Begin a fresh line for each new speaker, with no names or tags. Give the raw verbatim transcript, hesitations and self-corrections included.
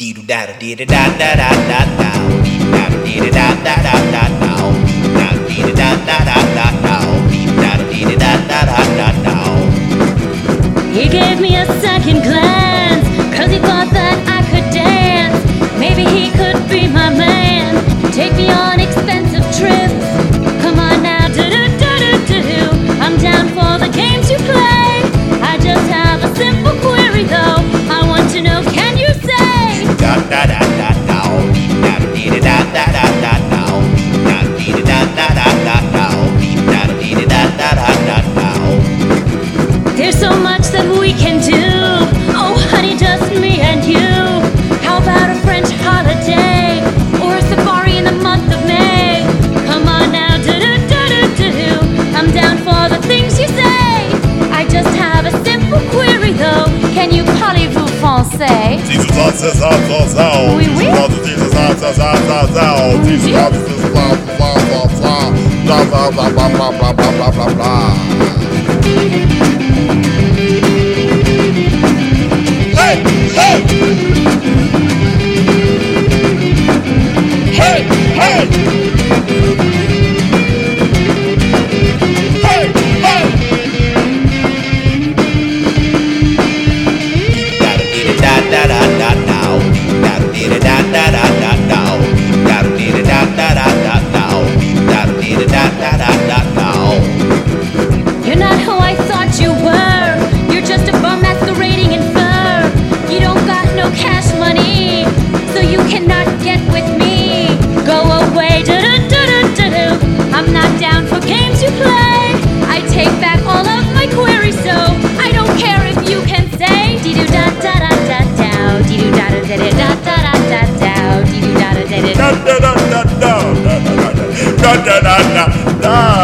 Dee doo da dee da da da da da da. Dee da da da da da da. Dee da da da da da. Dee da dee da da da da da.
He gave me a second glance, cause he thought that I could dance. Maybe he could be my man, take me on expensive trips. Come on now, do-do-do-do-do. I'm down for the games you play. I just have a simple query though. I want to know, can you say
Da da da da da. Da dee da da da da da. Da dee da da da da da. Da dee da da da da da.
there's so much that we can do? Oh honey, just me and you. How about a French holiday, or a safari in the month of May? Come on now, do-do-do-do-do. I'm down for the things you say. I just have a simple query though. Can you parlez-vous français? Oui, oui.
Hey, hey, hey, hey, hey, hey. Da da da da da. Da dee da da da da da. Da dee da da da da da. Da dee da da da da da.
You're not who I thought you were. You're just a bum masquerading in fur. You don't got no cash money, so you cannot get with me. Go away, do-do-do-do-do-do. I'm not down for games you play. I take back all of my queries, so I don't care if you can say dee-doo-da-da-da-da-dow, dee-doo-da-da-da-da-da-dow, dee-doo-da-da-da-da-dow, dee-doo-da-da-da-da.
Da da da da da da da da da da.